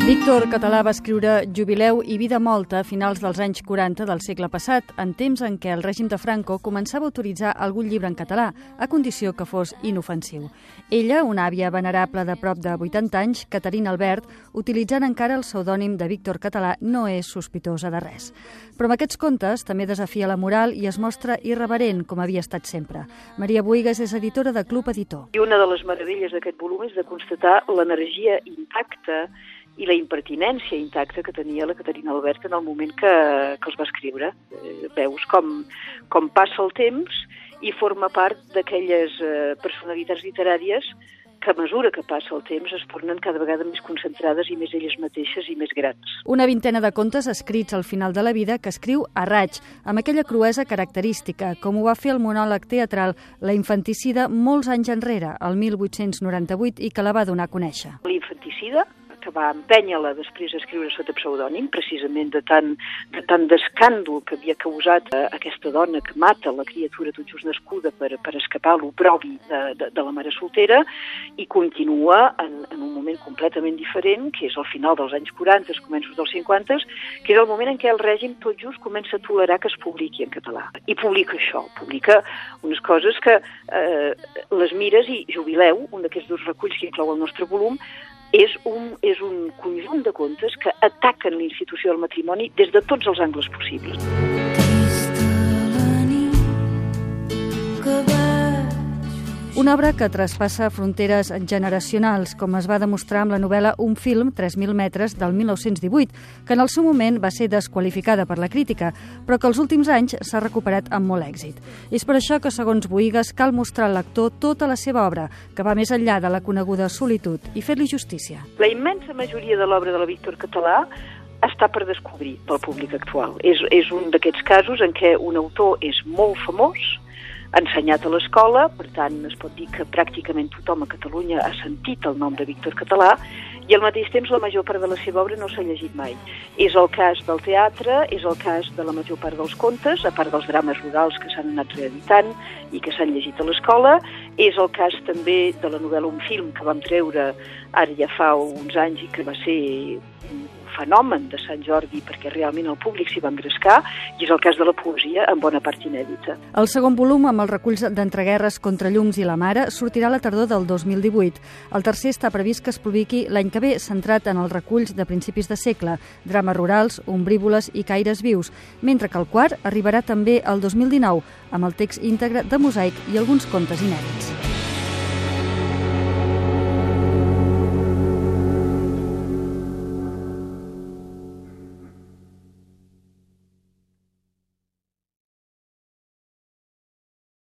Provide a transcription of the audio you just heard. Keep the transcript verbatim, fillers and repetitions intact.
Víctor Català va escriure Jubileu i Vida molta a finals dels anys quaranta del segle passat, en temps en què el règim de Franco començava a autoritzar algun llibre en català, a condició que fos inofensiu. Ella, una àvia venerable de prop de vuitanta anys, Caterina Albert, utilitzant encara el pseudònim de Víctor Català, no és sospitosa de res. Però amb aquests contes també desafia la moral i es mostra irreverent, com havia estat sempre. Maria Bohigas és editora de Club Editor. I una de les meravelles d'aquest volum és de constatar l'energia intacta i la impertinència intacta que tenia la Caterina Albert en el moment que, que els va escriure. Eh, veus com, com passa el temps i forma part d'aquelles eh, personalitats literàries que a mesura que passa el temps es tornen cada vegada més concentrades i més elles mateixes i més grans. Una vintena de contes escrits al final de la vida que escriu a raig, amb aquella cruesa característica, com ho va fer el monòleg teatral La infanticida molts anys enrere, el mil vuit-cents noranta-vuit, i que la va donar a conèixer. L'infanticida, que va empènyer-la després a escriure sota pseudònim, precisament de tant, de tant d'escàndol que havia causat eh, aquesta dona que mata la criatura tot just nascuda per, per escapar a l'oprobi de, de, de la mare soltera, i continua en, en un moment completament diferent, que és al final dels anys quaranta, començos dels cinquanta, que és el moment en què el règim tot just comença a tolerar que es publiqui en català. I publica això, publica unes coses que eh, les mires, i Jubileu, un d'aquests dos reculls que inclou el nostre volum, És un, és un conjunt de contes que ataquen la institució del matrimoni des de tots els angles possibles. Una obra que traspassa fronteres generacionals, com es va demostrar amb la novel·la Un film, tres mil metres, del mil nou-cents divuit, que en el seu moment va ser desqualificada per la crítica, però que els últims anys s'ha recuperat amb molt èxit. És per això que, segons Bohigas, cal mostrar al lector tota la seva obra, que va més enllà de la coneguda solitud, i fer-li justícia. La immensa majoria de l'obra de la Víctor Català està per descobrir pel públic actual. És, és un d'aquests casos en què un autor és molt famós, ensenyat a l'escola, per tant es pot dir que pràcticament tothom a Catalunya ha sentit el nom de Víctor Català, i al mateix temps la major part de la seva obra no s'ha llegit mai. És el cas del teatre, és el cas de la major part dels contes, a part dels drames rurals que s'han anat reeditant i que s'han llegit a l'escola, és el cas també de la novel·la Un film, que vam treure ara ja fa uns anys i que va ser un fenomen de Sant Jordi perquè realment el públic s'hi va engrescar, i és el cas de la poesia, en bona part inèdita. El segon volum, amb els reculls d'Entreguerres, Contrallums i La mare, sortirà a la tardor del dos mil divuit. El tercer està previst que es publiqui l'any que ve, centrat en els reculls de principis de segle, drames rurals, ombrívoles i caires vius, mentre que el quart arribarà també el dos mil dinou, amb el text íntegre de Mosaic i alguns contes inèdits.